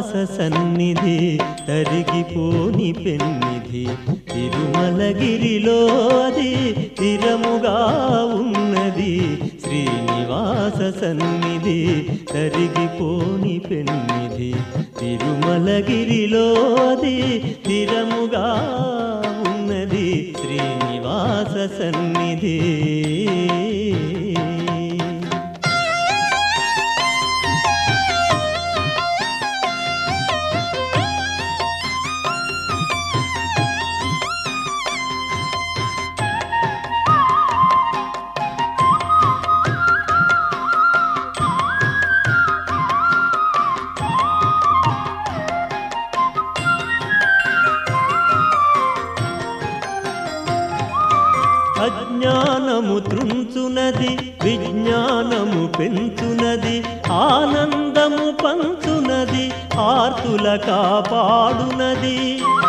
శ్రీనివాస సన్నిధి తరిగిపోని పెన్నిధి తిరుమలగిరిలో అది స్థిరముగా ఉన్నది శ్రీనివాస సన్నిధి తరిగిపోని పెన్నిధి తిరుమలగిరిలో అది స్థిరముగా ఉన్నది శ్రీనివాస సన్నిధి అజ్ఞానము త్రుంచునది విజ్ఞానము పెంచునది ఆనందము పంచునది ఆర్తుల కాపాడునది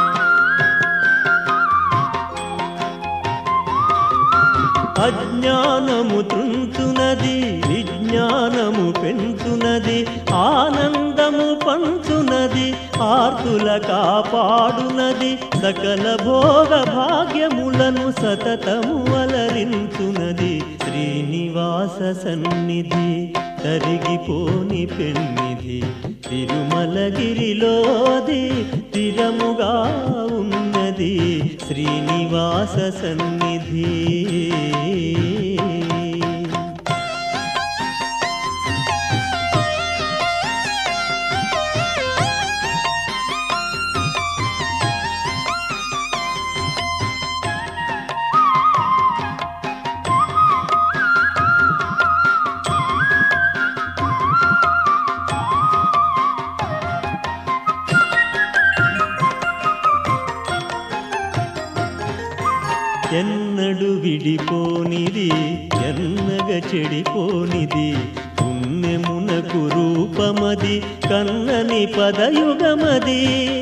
అజ్ఞానము త్రుంచునది విజ్ఞానము పెంచునది ఆనందము పంచునది ఆర్తుల కాపాడునది సకల భోగ భాగ్యములను సతతము అలరించునది శ్రీనివాస సన్నిధి తరిగిపోని పెన్నిధి తిరుమలగిరిలోది స్థిరముగా ఉన్నది శ్రీనివాస సన్నిధి ఎన్నడు విడిపోనిది ఎన్నగ చెడిపోనిది పుణ్యమునకు రూపమది కన్నని పదయుగమది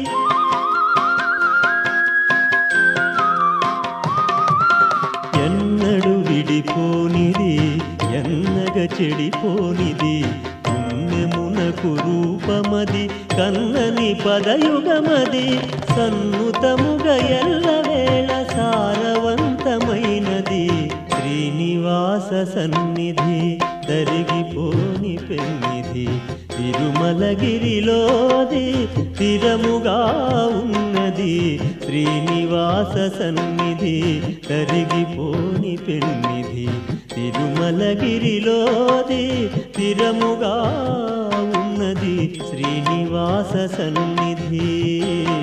ఎన్నడు విడిపోనిది ఎన్నగ చెడిపోనిది పుణ్యమునకు రూపమది కన్నని పదయుగమది సన్నుతముగ ఎల్లవేళ సారవంతమైనది శ్రీనివాస సన్నిధి తరిగిపోని పెన్నిధి తిరుమలగిరిలోది స్థిరముగా ఉన్నది శ్రీనివాస సన్నిధి తరిగిపోని పెన్నిధి తిరుమలగిరిలోది స్థిరముగా ఉన్నది శ్రీనివాస సన్నిధి